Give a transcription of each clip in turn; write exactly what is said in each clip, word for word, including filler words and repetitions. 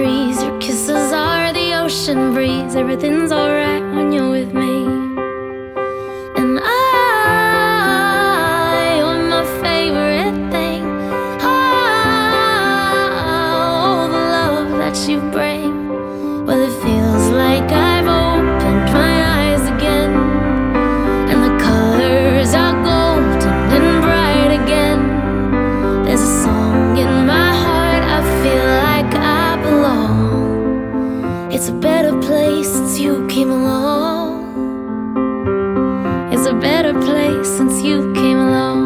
trees, your kisses are the ocean breeze. Everything's alright when you're with me. And I, you're my favorite thing. Oh, the love that you bring. Well, it feels like I've opened my eyes again, and the colors are golden and bright again. There's a song in my heart, I feel like I belong. It's a better place since you came along. It's a better place since you came along.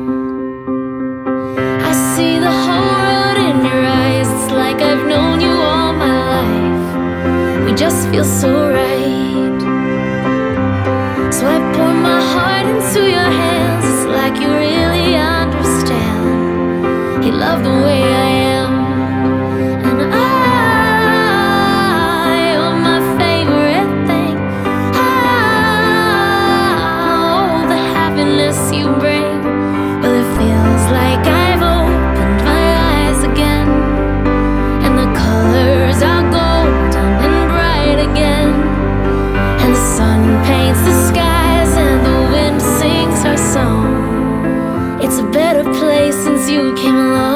I see the whole world in your eyes. It's like I've known you all my life. We just feel so right. So I pour my heart into your hands. It's like you really understand. You love the way I am. And I, you're my favorite thing. Oh, the happiness you bring. Well, it feels like I've opened my eyes again, and the colors are golden and bright again. And the sun paints the skies and the wind sings our song. It's a better place since you came along.